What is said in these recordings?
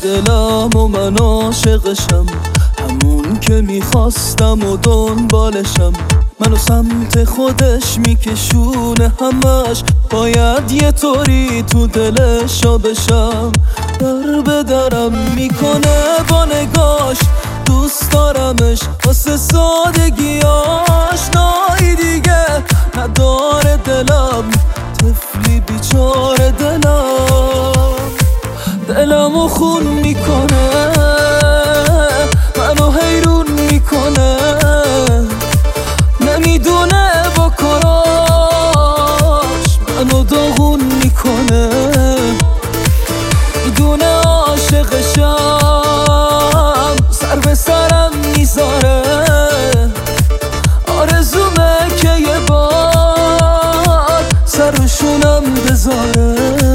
دلم و من عاشقشم، همون که میخواستم و دنبالشم. منو سمت خودش میکشونه همش، باید یه طوری تو دلشا بشم. در به درم میکنه با نگاش، دوست دارمش واسه سادگیاش. نایی دیگه نداره دلم، طفلی بیچاره دلمو خون میکنه، منو حیرون میکنه. نمیدونه با کاراش منو داغون میکنه، میدونه عاشقشم سر به سرم میذاره. آرزومه که یه بار سر و شونم بذاره.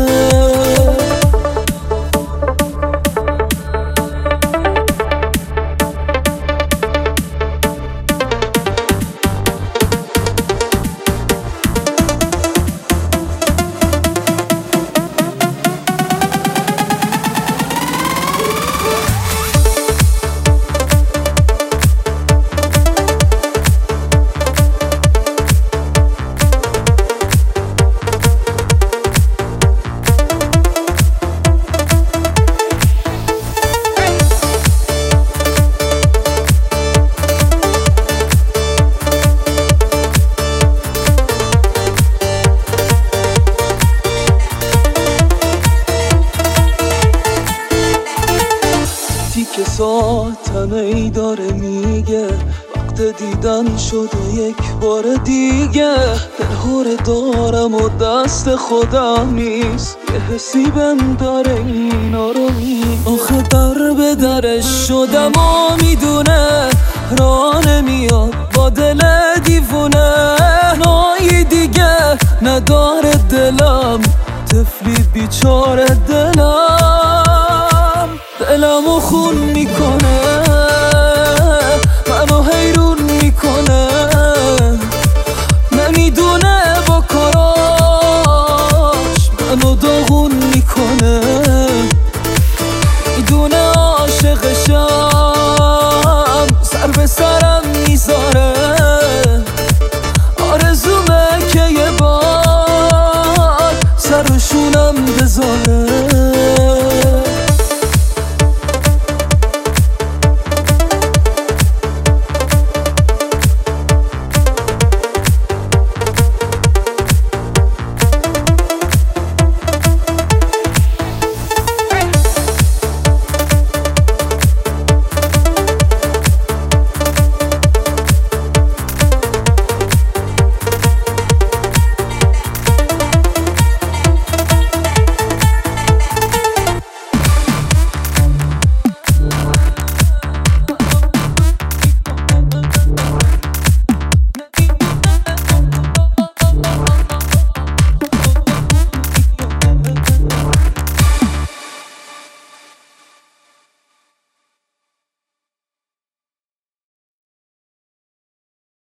که ساعتم ای داره میگه وقت دیدن شده یک بار دیگه. دلهوره دارم و دست خودم نیست، یه حسی بهم داره اینا رو آخه در به درش شدم و میدونه راه نمیاد با دل دیوونه. نایی دیگه نداره دلم، طفلی بیچاره